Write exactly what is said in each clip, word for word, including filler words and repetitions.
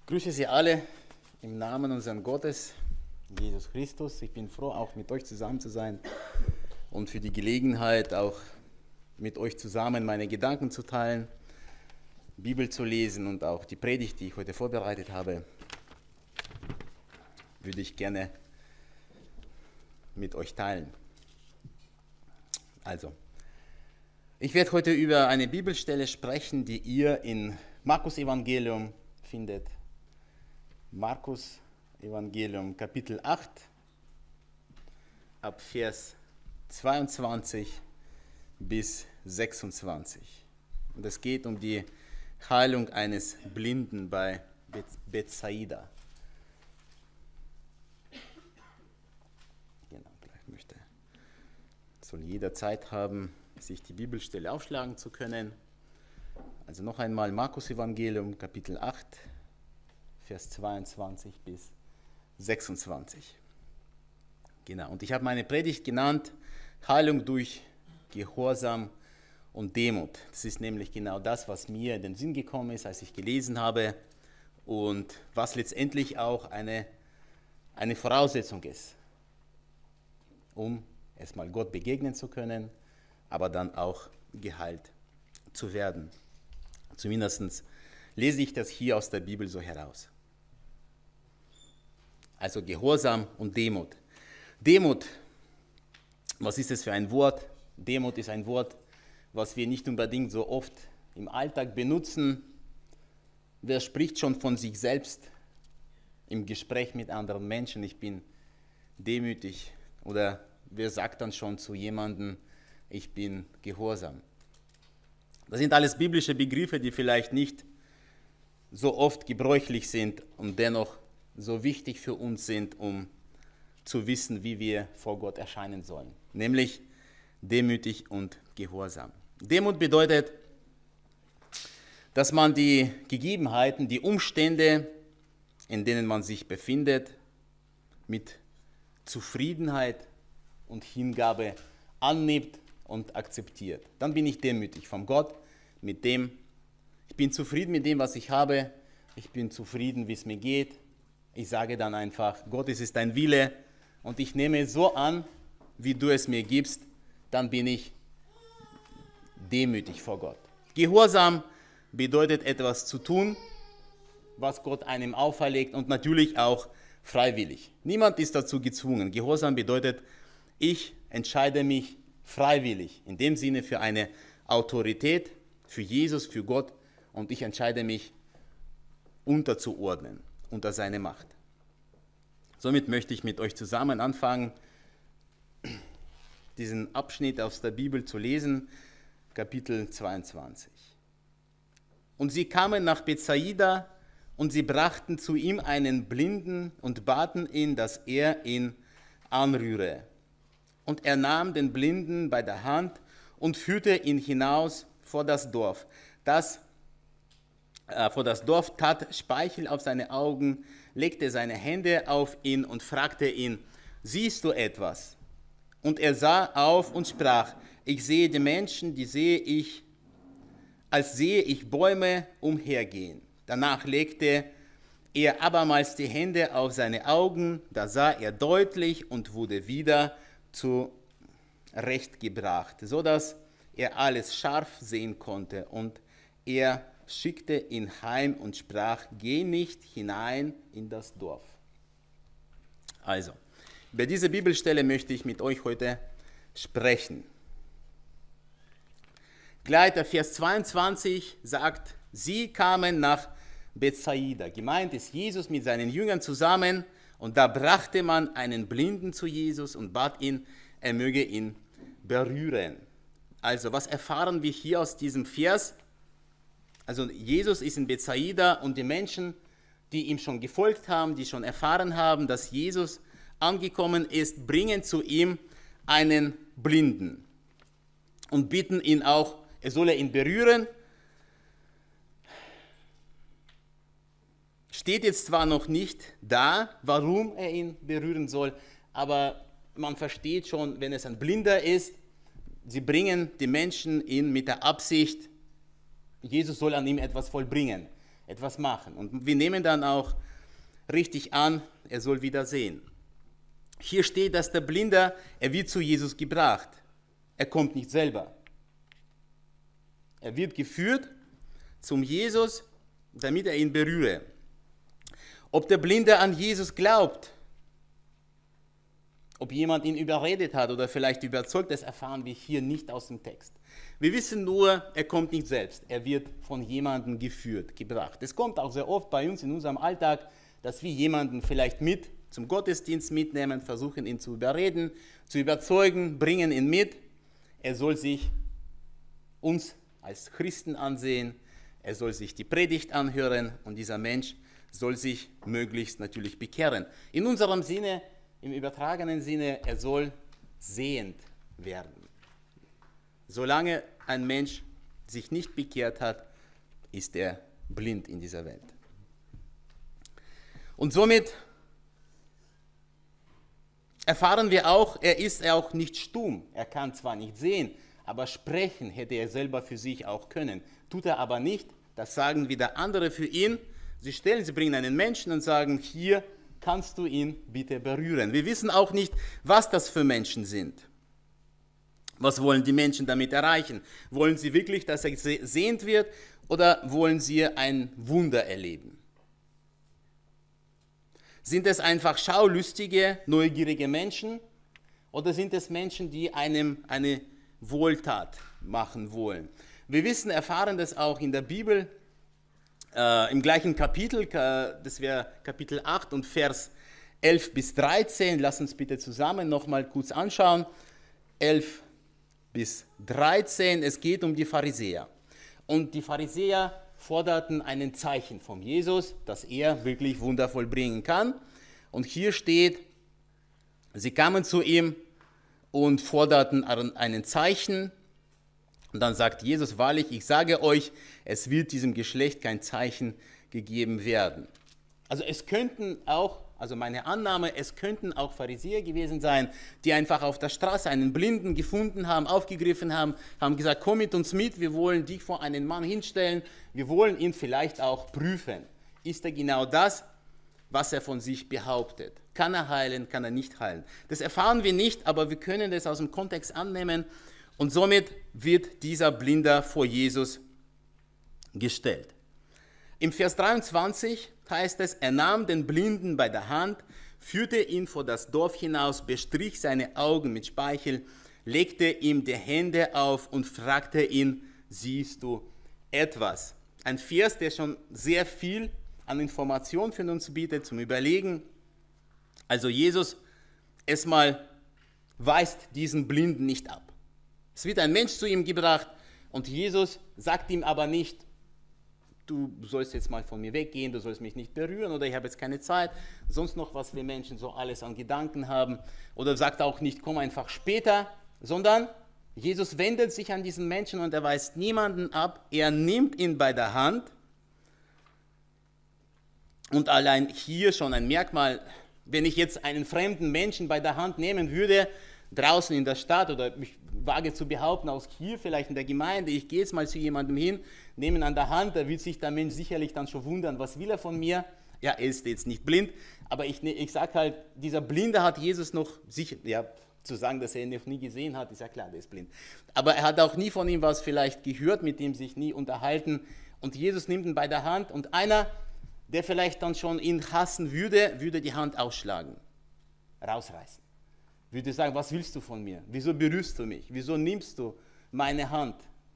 Grüße Sie alle im Namen unseres Gottes, Jesus Christus. Ich bin froh, auch mit euch zusammen zu sein und für die Gelegenheit, auch mit euch zusammen meine Gedanken zu teilen, Bibel zu lesen und auch die Predigt, die ich heute vorbereitet habe, würde ich gerne mit euch teilen. Also, ich werde heute über eine Bibelstelle sprechen, die ihr in Markus Evangelium findet. Markus Evangelium Kapitel acht, ab Vers zweiundzwanzig bis sechsundzwanzig. Und es geht um die Heilung eines Blinden bei Bethsaida. Genau, gleich möchte. Soll jeder Zeit haben, sich die Bibelstelle aufschlagen zu können. Also noch einmal Markus Evangelium Kapitel acht, Vers zweiundzwanzig bis sechsundzwanzig. Genau, und ich habe meine Predigt genannt, Heilung durch Gehorsam und Demut. Das ist nämlich genau das, was mir in den Sinn gekommen ist, als ich gelesen habe und was letztendlich auch eine, eine Voraussetzung ist, um erstmal Gott begegnen zu können, aber dann auch geheilt zu werden. Zumindest lese ich das hier aus der Bibel so heraus. Also Gehorsam und Demut. Demut, was ist das für ein Wort? Demut ist ein Wort, was wir nicht unbedingt so oft im Alltag benutzen. Wer spricht schon von sich selbst im Gespräch mit anderen Menschen, ich bin demütig? Oder wer sagt dann schon zu jemandem, ich bin gehorsam? Das sind alles biblische Begriffe, die vielleicht nicht so oft gebräuchlich sind und dennoch so wichtig für uns sind, um zu wissen, wie wir vor Gott erscheinen sollen. Nämlich demütig und gehorsam. Demut bedeutet, dass man die Gegebenheiten, die Umstände, in denen man sich befindet, mit Zufriedenheit und Hingabe annimmt und akzeptiert. Dann bin ich demütig vom Gott, mit dem, ich bin zufrieden mit dem, was ich habe, ich bin zufrieden, wie es mir geht. Ich sage dann einfach, Gott, es ist dein Wille und ich nehme es so an, wie du es mir gibst, dann bin ich demütig vor Gott. Gehorsam bedeutet etwas zu tun, was Gott einem auferlegt und natürlich auch freiwillig. Niemand ist dazu gezwungen. Gehorsam bedeutet, ich entscheide mich freiwillig, in dem Sinne für eine Autorität, für Jesus, für Gott, und ich entscheide mich unterzuordnen unter seine Macht. Somit möchte ich mit euch zusammen anfangen, diesen Abschnitt aus der Bibel zu lesen, Kapitel zweiundzwanzig. Und sie kamen nach Bethsaida und sie brachten zu ihm einen Blinden und baten ihn, dass er ihn anrühre. Und er nahm den Blinden bei der Hand und führte ihn hinaus vor das Dorf. Das, äh, vor das Dorf tat Speichel auf seine Augen, legte seine Hände auf ihn und fragte ihn, siehst du etwas? Und er sah auf und sprach, ich sehe die Menschen, die sehe ich, als sehe ich Bäume umhergehen. Danach legte er abermals die Hände auf seine Augen, da sah er deutlich und wurde wieder zurechtgebracht, so dass er alles scharf sehen konnte. Und er schickte ihn heim und sprach, geh nicht hinein in das Dorf. Also, über diese Bibelstelle möchte ich mit euch heute sprechen. Gleich der Vers zweiundzwanzig sagt, sie kamen nach Bethsaida. Gemeint ist Jesus mit seinen Jüngern zusammen und da brachte man einen Blinden zu Jesus und bat ihn, er möge ihn berühren. Also, was erfahren wir hier aus diesem Vers? Also, Jesus ist in Bethsaida und die Menschen, die ihm schon gefolgt haben, die schon erfahren haben, dass Jesus angekommen ist, bringen zu ihm einen Blinden und bitten ihn auch, er solle ihn berühren. Steht jetzt zwar noch nicht da, warum er ihn berühren soll, aber man versteht schon, wenn es ein Blinder ist, sie bringen die Menschen ihn mit der Absicht, Jesus soll an ihm etwas vollbringen. etwas machen. Und wir nehmen dann auch richtig an, er soll wieder sehen. Hier steht, dass der Blinde, er wird zu Jesus gebracht. Er kommt nicht selber. Er wird geführt zum Jesus, damit er ihn berühre. Ob der Blinde an Jesus glaubt, ob jemand ihn überredet hat oder vielleicht überzeugt, das erfahren wir hier nicht aus dem Text. Wir wissen nur, er kommt nicht selbst. Er wird von jemandem geführt, gebracht. Es kommt auch sehr oft bei uns in unserem Alltag, dass wir jemanden vielleicht mit zum Gottesdienst mitnehmen, versuchen ihn zu überreden, zu überzeugen, bringen ihn mit. Er soll sich uns als Christen ansehen, er soll sich die Predigt anhören und dieser Mensch soll sich möglichst natürlich bekehren. In unserem Sinne, im übertragenen Sinne, er soll sehend werden. Solange ein Mensch sich nicht bekehrt hat, ist er blind in dieser Welt. Und somit erfahren wir auch, er ist auch nicht stumm. Er kann zwar nicht sehen, aber sprechen hätte er selber für sich auch können. Tut er aber nicht. Das sagen wieder andere für ihn. Sie stellen, sie bringen einen Menschen und sagen, hier kannst du ihn bitte berühren. Wir wissen auch nicht, was das für Menschen sind. Was wollen die Menschen damit erreichen? Wollen sie wirklich, dass er sehend wird oder wollen sie ein Wunder erleben? Sind es einfach schaulustige, neugierige Menschen oder sind es Menschen, die einem eine Wohltat machen wollen? Wir wissen, erfahren das auch in der Bibel, äh, im gleichen Kapitel, das wäre Kapitel acht und Vers elf bis dreizehn. Lass uns bitte zusammen nochmal kurz anschauen. elf bis dreizehn, es geht um die Pharisäer. Und die Pharisäer forderten ein Zeichen von Jesus, dass er wirklich Wunder vollbringen kann. Und hier steht, sie kamen zu ihm und forderten ein Zeichen. Und dann sagt Jesus, wahrlich, ich sage euch, es wird diesem Geschlecht kein Zeichen gegeben werden. Also es könnten auch, also meine Annahme, es könnten auch Pharisäer gewesen sein, die einfach auf der Straße einen Blinden gefunden haben, aufgegriffen haben, haben gesagt, komm mit uns mit, wir wollen dich vor einen Mann hinstellen, wir wollen ihn vielleicht auch prüfen. Ist er genau das, was er von sich behauptet? Kann er heilen, kann er nicht heilen? Das erfahren wir nicht, aber wir können das aus dem Kontext annehmen und somit wird dieser Blinder vor Jesus gestellt. Im Vers dreiundzwanzig heißt es, er nahm den Blinden bei der Hand, führte ihn vor das Dorf hinaus, bestrich seine Augen mit Speichel, legte ihm die Hände auf und fragte ihn, siehst du etwas? Ein Vers, der schon sehr viel an Informationen für uns bietet, zum Überlegen. Also Jesus erstmal weist diesen Blinden nicht ab. Es wird ein Mensch zu ihm gebracht und Jesus sagt ihm aber nicht, du sollst jetzt mal von mir weggehen, du sollst mich nicht berühren oder ich habe jetzt keine Zeit, sonst noch, was wir Menschen so alles an Gedanken haben. Oder sagt auch nicht, komm einfach später, sondern Jesus wendet sich an diesen Menschen und er weist niemanden ab, er nimmt ihn bei der Hand. Und allein hier schon ein Merkmal, wenn ich jetzt einen fremden Menschen bei der Hand nehmen würde, draußen in der Stadt oder ich wage zu behaupten, aus hier vielleicht in der Gemeinde, ich gehe jetzt mal zu jemandem hin, nehme ihn an der Hand, da wird sich der Mensch sicherlich dann schon wundern, was will er von mir? Ja, er ist jetzt nicht blind, aber ich, ich sage halt, dieser Blinde hat Jesus noch, sicher, ja, zu sagen, dass er ihn noch nie gesehen hat, ist ja klar, der ist blind. Aber er hat auch nie von ihm was vielleicht gehört, mit dem sich nie unterhalten und Jesus nimmt ihn bei der Hand und einer, der vielleicht dann schon ihn hassen würde, würde die Hand ausschlagen, rausreißen. Würde sagen, was willst du von mir? Wieso berührst du mich? Wieso nimmst du meine Hand?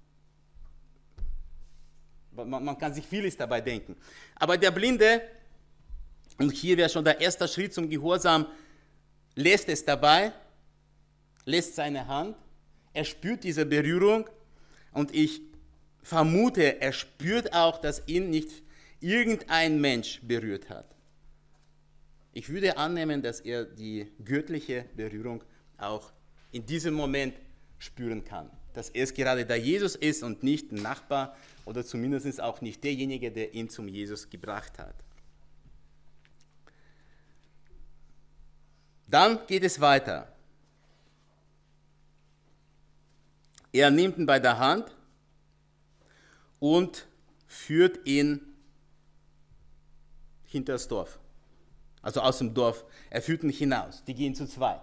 Man, man kann sich vieles dabei denken. Aber der Blinde, und hier wäre schon der erste Schritt zum Gehorsam, lässt es dabei, lässt seine Hand, er spürt diese Berührung und ich vermute, er spürt auch, dass ihn nicht irgendein Mensch berührt hat. Ich würde annehmen, dass er die göttliche Berührung auch in diesem Moment spüren kann. Dass es gerade der Jesus ist und nicht ein Nachbar oder zumindest auch nicht derjenige, der ihn zum Jesus gebracht hat. Dann geht es weiter. Er nimmt ihn bei der Hand und führt ihn hinter das Dorf. Also aus dem Dorf. Er führt ihn hinaus. Die gehen zu zweit.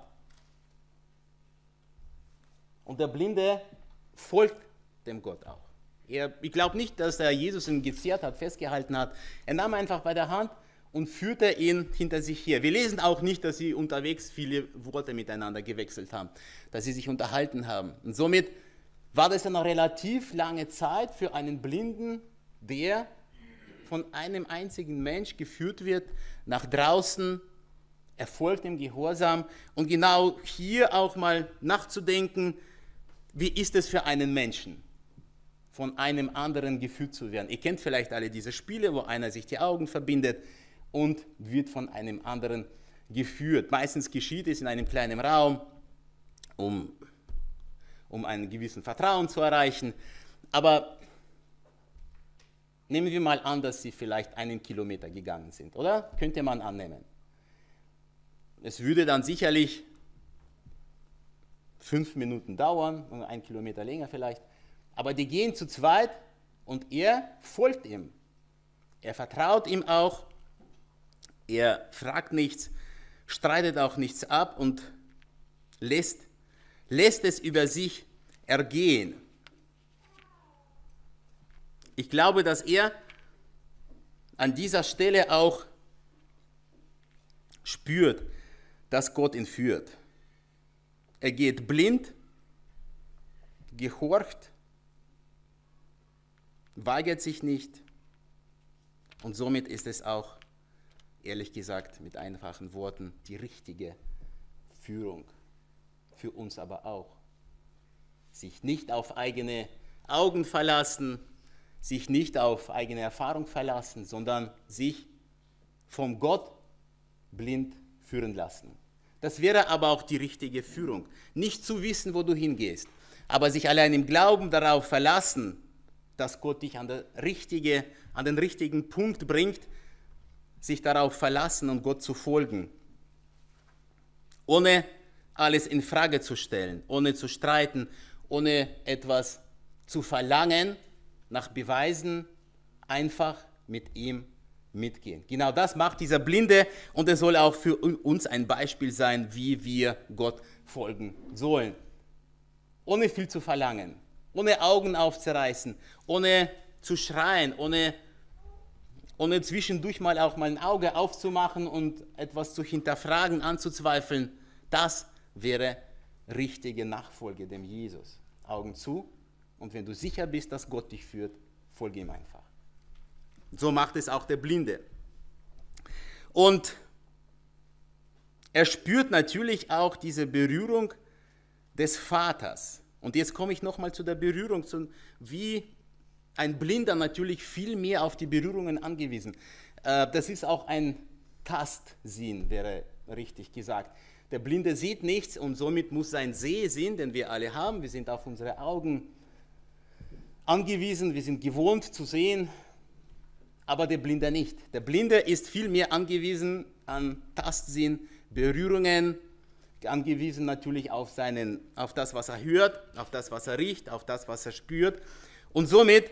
Und der Blinde folgt dem Gott auch. Er, ich glaube nicht, dass er Jesus ihn gezerrt hat, festgehalten hat. Er nahm einfach bei der Hand und führte ihn hinter sich her. Wir lesen auch nicht, dass sie unterwegs viele Worte miteinander gewechselt haben, dass sie sich unterhalten haben. Und somit war das eine relativ lange Zeit für einen Blinden, der von einem einzigen Mensch geführt wird, nach draußen, er folgt dem Gehorsam. Und genau hier auch mal nachzudenken, wie ist es für einen Menschen, von einem anderen geführt zu werden. Ihr kennt vielleicht alle diese Spiele, wo einer sich die Augen verbindet und wird von einem anderen geführt. Meistens geschieht es in einem kleinen Raum, um, um einen gewissen Vertrauen zu erreichen. Aber nehmen wir mal an, dass sie vielleicht einen Kilometer gegangen sind, oder? Könnte man annehmen. Es würde dann sicherlich fünf Minuten dauern, ein Kilometer länger vielleicht. Aber die gehen zu zweit und er folgt ihm. Er vertraut ihm auch. Er fragt nichts, streitet auch nichts ab und lässt, lässt es über sich ergehen. Ich glaube, dass er an dieser Stelle auch spürt, dass Gott ihn führt. Er geht blind, gehorcht, weigert sich nicht und somit ist es auch, ehrlich gesagt, mit einfachen Worten, die richtige Führung. Für uns aber auch. Sich nicht auf eigene Augen verlassen, sich nicht auf eigene Erfahrung verlassen, sondern sich vom Gott blind führen lassen. Das wäre aber auch die richtige Führung. Nicht zu wissen, wo du hingehst, aber sich allein im Glauben darauf verlassen, dass Gott dich an, der richtige, an den richtigen Punkt bringt, sich darauf verlassen und Gott zu folgen. Ohne alles in Frage zu stellen, ohne zu streiten, ohne etwas zu verlangen, nach Beweisen, einfach mit ihm mitgehen. Genau das macht dieser Blinde und es soll auch für uns ein Beispiel sein, wie wir Gott folgen sollen. Ohne viel zu verlangen, ohne Augen aufzureißen, ohne zu schreien, ohne, ohne zwischendurch mal auch mal ein Auge aufzumachen und etwas zu hinterfragen, anzuzweifeln. Das wäre richtige Nachfolge dem Jesus. Augen zu und wenn du sicher bist, dass Gott dich führt, folge ihm einfach. So macht es auch der Blinde. Und er spürt natürlich auch diese Berührung des Vaters. Und jetzt komme ich nochmal zu der Berührung, zu, wie ein Blinder natürlich viel mehr auf die Berührungen angewiesen. Äh, das ist auch ein Tastsinn, wäre richtig gesagt. Der Blinde sieht nichts und somit muss sein Sehsinn, den wir alle haben, wir sind auf unsere Augen angewiesen, wir sind gewohnt zu sehen, aber der Blinde nicht. Der Blinde ist viel mehr angewiesen an Tastsinn, Berührungen, angewiesen natürlich auf, seinen, auf das, was er hört, auf das, was er riecht, auf das, was er spürt. Und somit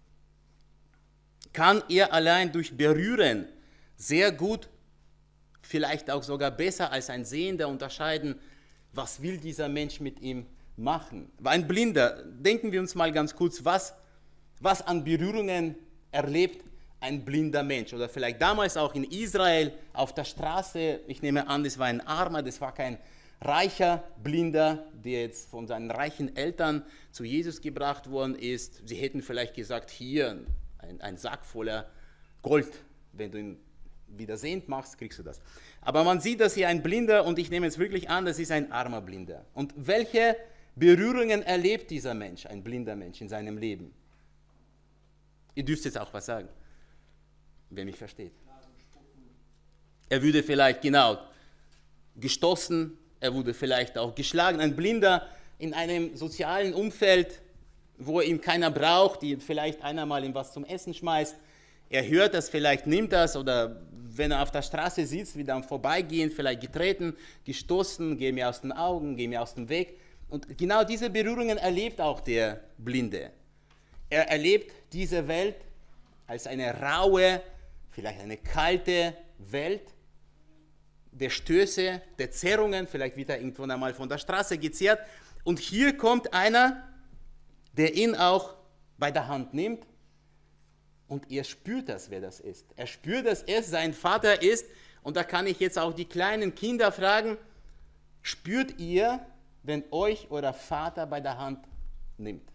kann er allein durch Berühren sehr gut, vielleicht auch sogar besser als ein Sehender unterscheiden, was will dieser Mensch mit ihm machen. Weil ein Blinder, denken wir uns mal ganz kurz, was, was an Berührungen erlebt ein blinder Mensch. Oder vielleicht damals auch in Israel auf der Straße, ich nehme an, das war ein Armer, das war kein reicher Blinder, der jetzt von seinen reichen Eltern zu Jesus gebracht worden ist. Sie hätten vielleicht gesagt, hier ein, ein Sack voller Gold, wenn du ihn wieder sehend machst, kriegst du das. Aber man sieht, dass hier ein Blinder, und ich nehme es wirklich an, das ist ein armer Blinder. Und welche Berührungen erlebt dieser Mensch, ein blinder Mensch in seinem Leben? Ihr dürft jetzt auch was sagen, wer mich versteht. Er würde vielleicht, genau, gestoßen, er wurde vielleicht auch geschlagen. Ein Blinder in einem sozialen Umfeld, wo ihn keiner braucht, die vielleicht einer mal ihm was zum Essen schmeißt. Er hört das, vielleicht nimmt das, oder wenn er auf der Straße sitzt, wieder am Vorbeigehen, vielleicht getreten, gestoßen, geh mir aus den Augen, geh mir aus dem Weg. Und genau diese Berührungen erlebt auch der Blinde. Er erlebt diese Welt als eine raue, vielleicht eine kalte Welt der Stöße, der Zerrungen, vielleicht wird er irgendwann einmal von der Straße gezerrt. Und hier kommt einer, der ihn auch bei der Hand nimmt und er spürt das, wer das ist. Er spürt, dass es sein Vater ist und da kann ich jetzt auch die kleinen Kinder fragen, spürt ihr, wenn euch euer Vater bei der Hand nimmt?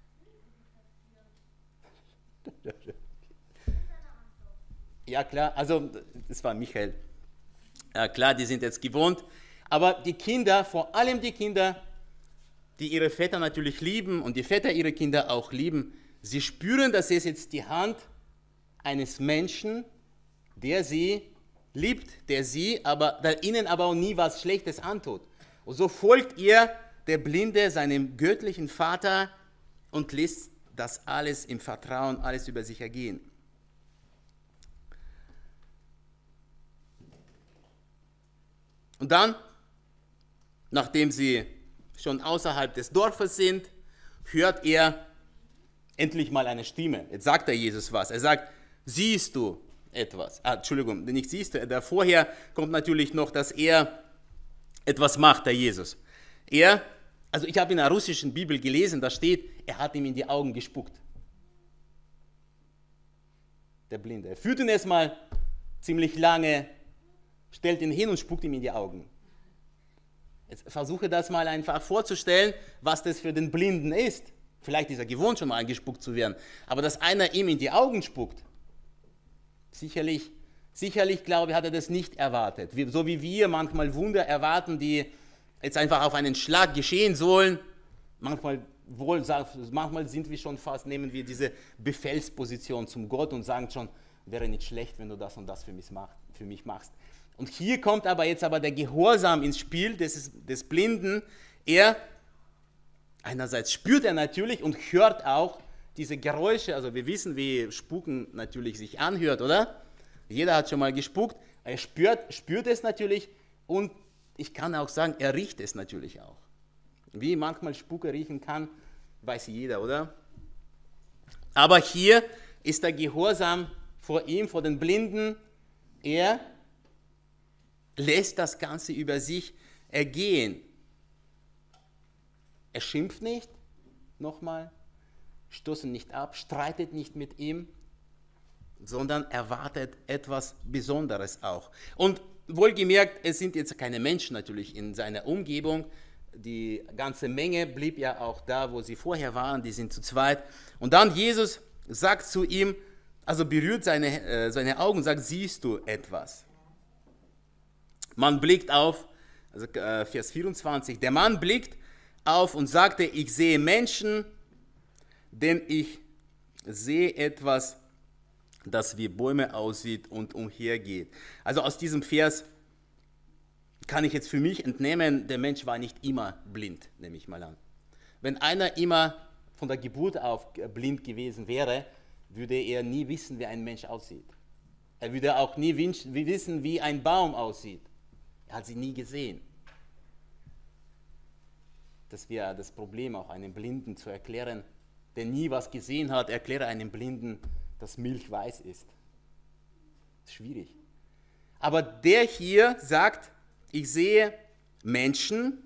Ja klar, also das war Michael. Ja klar, die sind jetzt gewohnt, aber die Kinder, vor allem die Kinder, die ihre Väter natürlich lieben und die Väter ihre Kinder auch lieben, sie spüren, dass es jetzt die Hand eines Menschen, der sie liebt, der sie, aber der ihnen aber auch nie was Schlechtes antut. Und so folgt ihr, der Blinde, seinem göttlichen Vater und lässt das alles im Vertrauen, alles über sich ergehen. Und dann, nachdem sie schon außerhalb des Dorfes sind, hört er endlich mal eine Stimme. Jetzt sagt er Jesus was. Er sagt, siehst du etwas? Ah, Entschuldigung, nicht siehst du. Da vorher kommt natürlich noch, dass er etwas macht, der Jesus. Er, also ich habe in der russischen Bibel gelesen, da steht, er hat ihm in die Augen gespuckt. Der Blinde. Er führt ihn erstmal ziemlich lange, stellt ihn hin und spuckt ihm in die Augen. Jetzt versuche das mal einfach vorzustellen, was das für den Blinden ist. Vielleicht ist er gewohnt, schon mal angespuckt zu werden. Aber dass einer ihm in die Augen spuckt, sicherlich, sicherlich glaube ich, hat er das nicht erwartet. So wie wir manchmal Wunder erwarten, die jetzt einfach auf einen Schlag geschehen sollen. Manchmal, wohl, manchmal sind wir schon fast, nehmen wir diese Befehlsposition zum Gott und sagen schon, wäre nicht schlecht, wenn du das und das für mich machst. Für mich machst. Und hier kommt aber jetzt aber der Gehorsam ins Spiel des, des Blinden. Er, einerseits spürt er natürlich und hört auch diese Geräusche, also wir wissen, wie Spuken natürlich sich anhört, oder? Jeder hat schon mal gespuckt, er spürt, spürt es natürlich und ich kann auch sagen, er riecht es natürlich auch. Wie manchmal Spucke riechen kann, weiß jeder, oder? Aber hier ist der Gehorsam vor ihm, vor den Blinden, er lässt das Ganze über sich ergehen. Er schimpft nicht, nochmal, stoßt ihn nicht ab, streitet nicht mit ihm, sondern erwartet etwas Besonderes auch. Und wohlgemerkt, es sind jetzt keine Menschen natürlich in seiner Umgebung, die ganze Menge blieb ja auch da, wo sie vorher waren, die sind zu zweit. Und dann Jesus sagt zu ihm, also berührt seine, äh, seine Augen und sagt, siehst du etwas? Man blickt auf, also äh, Vers vierundzwanzig, der Mann blickt auf und sagte, ich sehe Menschen, denn ich sehe etwas, das wie Bäume aussieht und umhergeht. Also aus diesem Vers kann ich jetzt für mich entnehmen, der Mensch war nicht immer blind, nehme ich mal an. Wenn einer immer von der Geburt auf blind gewesen wäre, würde er nie wissen, wie ein Mensch aussieht. Er würde auch nie wissen, wie ein Baum aussieht. Er hat sie nie gesehen. Das wäre das Problem, auch einem Blinden zu erklären, der nie was gesehen hat, erkläre einem Blinden, dass Milch weiß ist. Das ist schwierig. Aber der hier sagt, ich sehe Menschen,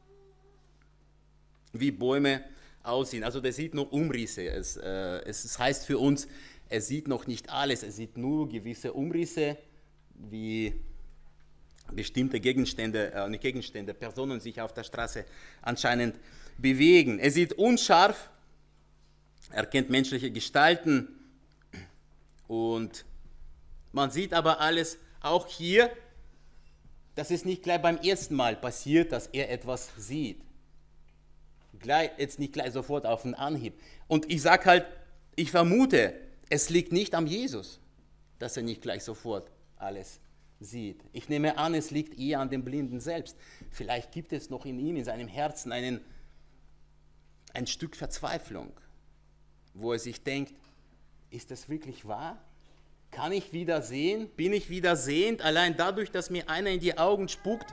wie Bäume aussehen. Also der sieht nur Umrisse. Es, äh, es heißt für uns, er sieht noch nicht alles, er sieht nur gewisse Umrisse, wie bestimmte Gegenstände, äh, nicht Gegenstände, Personen sich auf der Straße anscheinend bewegen. Er sieht unscharf, er kennt menschliche Gestalten und man sieht aber alles auch hier, das ist nicht gleich beim ersten Mal passiert, dass er etwas sieht. Gleich, jetzt nicht gleich sofort auf den Anhieb. Und ich sage halt, ich vermute, es liegt nicht am Jesus, dass er nicht gleich sofort alles sieht. Ich nehme an, es liegt eher an dem Blinden selbst. Vielleicht gibt es noch in ihm, in seinem Herzen, einen, ein Stück Verzweiflung, wo er sich denkt, ist das wirklich wahr? Kann ich wieder sehen? Bin ich wieder sehend? Allein dadurch, dass mir einer in die Augen spuckt,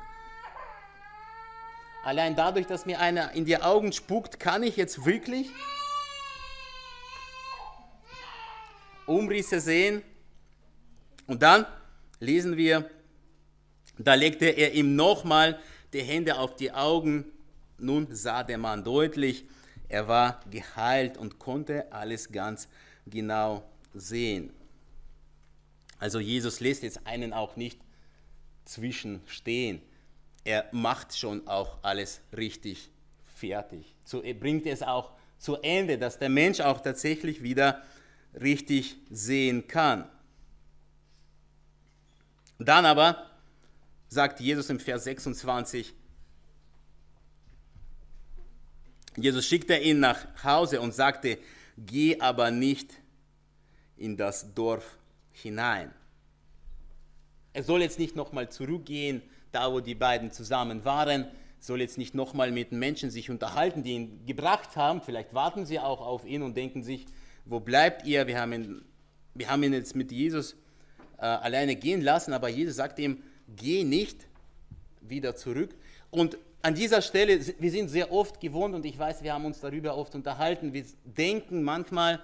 allein dadurch, dass mir einer in die Augen spuckt, kann ich jetzt wirklich Umrisse sehen? Und dann lesen wir, da legte er ihm nochmal die Hände auf die Augen. Nun sah der Mann deutlich, er war geheilt und konnte alles ganz genau sehen. Also Jesus lässt jetzt einen auch nicht zwischenstehen. Er macht schon auch alles richtig fertig. So, er bringt es auch zu Ende, dass der Mensch auch tatsächlich wieder richtig sehen kann. Dann aber sagt Jesus im Vers sechsundzwanzig, Jesus schickte ihn nach Hause und sagte, geh aber nicht in das Dorf hinein. Er soll jetzt nicht nochmal zurückgehen, da wo die beiden zusammen waren, soll jetzt nicht nochmal mit Menschen sich unterhalten, die ihn gebracht haben. Vielleicht warten sie auch auf ihn und denken sich, wo bleibt ihr? Wir haben ihn, wir haben ihn jetzt mit Jesus äh, alleine gehen lassen, aber Jesus sagt ihm, geh nicht wieder zurück. Und an dieser Stelle, wir sind sehr oft gewohnt und ich weiß, wir haben uns darüber oft unterhalten, wir denken manchmal,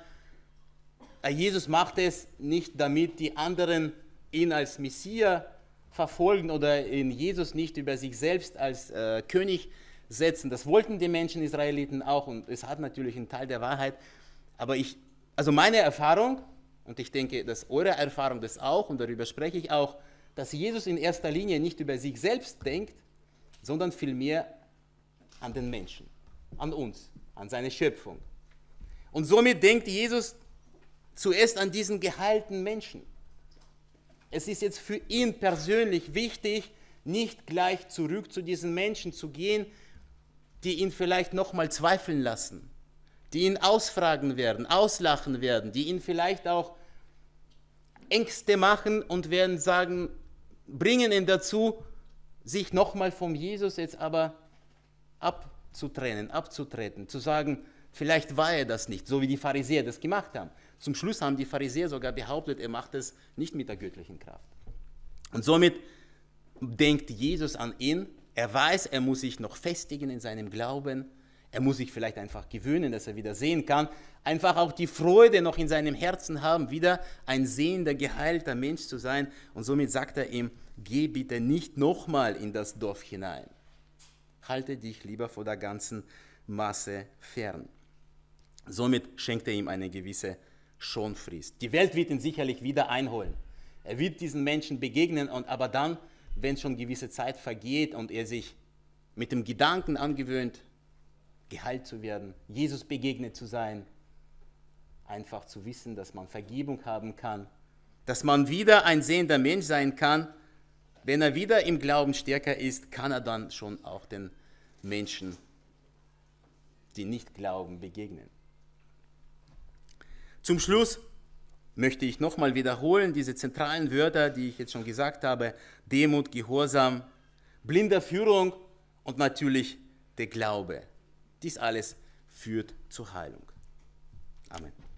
Jesus macht es nicht, damit die anderen ihn als Messias verfolgen oder in Jesus nicht über sich selbst als äh, König setzen. Das wollten die Menschen, Israeliten auch und es hat natürlich einen Teil der Wahrheit. Aber ich, also meine Erfahrung, und ich denke, dass eure Erfahrung das auch, und darüber spreche ich auch, dass Jesus in erster Linie nicht über sich selbst denkt, sondern vielmehr an den Menschen, an uns, an seine Schöpfung. Und somit denkt Jesus zuerst an diesen geheilten Menschen. Es ist jetzt für ihn persönlich wichtig, nicht gleich zurück zu diesen Menschen zu gehen, die ihn vielleicht nochmal zweifeln lassen, die ihn ausfragen werden, auslachen werden, die ihn vielleicht auch Ängste machen und werden sagen, bringen ihn dazu, sich nochmal vom Jesus jetzt aber abzutrennen, abzutreten, zu sagen, vielleicht war er das nicht, so wie die Pharisäer das gemacht haben. Zum Schluss haben die Pharisäer sogar behauptet, er macht es nicht mit der göttlichen Kraft. Und somit denkt Jesus an ihn. Er weiß, er muss sich noch festigen in seinem Glauben. Er muss sich vielleicht einfach gewöhnen, dass er wieder sehen kann. Einfach auch die Freude noch in seinem Herzen haben, wieder ein sehender, geheilter Mensch zu sein. Und somit sagt er ihm, geh bitte nicht nochmal in das Dorf hinein. Halte dich lieber vor der ganzen Masse fern. Somit schenkt er ihm eine gewisse Schonfrist. Die Welt wird ihn sicherlich wieder einholen. Er wird diesen Menschen begegnen, und aber dann, wenn schon gewisse Zeit vergeht und er sich mit dem Gedanken angewöhnt, geheilt zu werden, Jesus begegnet zu sein, einfach zu wissen, dass man Vergebung haben kann, dass man wieder ein sehender Mensch sein kann, wenn er wieder im Glauben stärker ist, kann er dann schon auch den Menschen, die nicht glauben, begegnen. Zum Schluss möchte ich nochmal wiederholen, diese zentralen Wörter, die ich jetzt schon gesagt habe: Demut, Gehorsam, blinder Führung und natürlich der Glaube. Dies alles führt zur Heilung. Amen.